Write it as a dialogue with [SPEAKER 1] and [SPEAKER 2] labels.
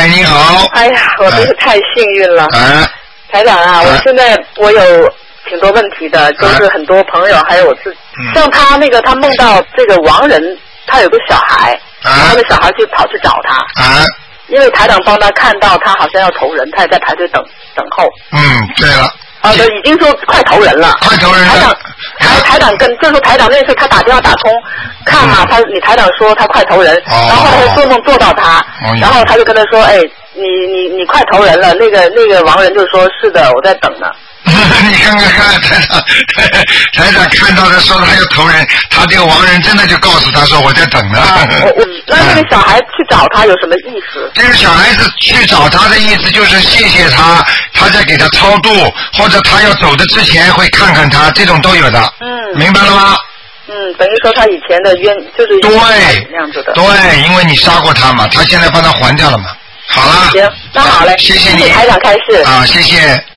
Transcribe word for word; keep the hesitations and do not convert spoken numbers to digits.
[SPEAKER 1] 哎，你好。
[SPEAKER 2] 哎呀，我真是太幸运了。
[SPEAKER 1] 哎。
[SPEAKER 2] 台长啊，我现在我有挺多问题的，就是很多朋友还有我自己，像他那个他梦到这个亡人，他有个小孩，他的小孩就跑去找他。
[SPEAKER 1] 啊。
[SPEAKER 2] 因为台长帮他看到他好像要投人，他也在排队等等候。
[SPEAKER 1] 嗯，对了。
[SPEAKER 2] 啊，都已经说快投人了。
[SPEAKER 1] 快投人了。
[SPEAKER 2] 台长，台台长跟就是台长那时候他打电话打通，看嘛，他你台长说他快投人，然后他就做梦做到他，然后他就跟他说，哎，你你你快投人了，那个那个亡人就说是的，我在等呢。
[SPEAKER 1] 你看看看，台长，台长看到的说他要投人，他这个亡人真的就告诉他说我在等呢。
[SPEAKER 2] 啊、我我那那个小孩去找他有什么意思？
[SPEAKER 1] 这个小孩子去找他的意思就是谢谢他，他在给他超度，或者他要走的之前会看看他，这种都有的。
[SPEAKER 2] 嗯，
[SPEAKER 1] 明白了吗？
[SPEAKER 2] 嗯，等于说他以前的冤就是
[SPEAKER 1] 对
[SPEAKER 2] 那样子的。
[SPEAKER 1] 对，因为你杀过他嘛，他现在帮他还掉了嘛。好了。
[SPEAKER 2] 行，那好嘞，
[SPEAKER 1] 谢谢你，
[SPEAKER 2] 台长开示
[SPEAKER 1] 啊，谢谢。